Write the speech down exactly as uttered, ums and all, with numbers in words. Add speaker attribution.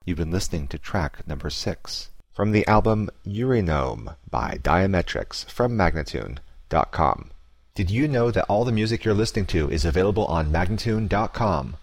Speaker 1: You've been listening to track number six from the album Eurynome by Diametrics from Magnatune dot com. Did you know that all the music you're listening to is available on Magnatune dot com?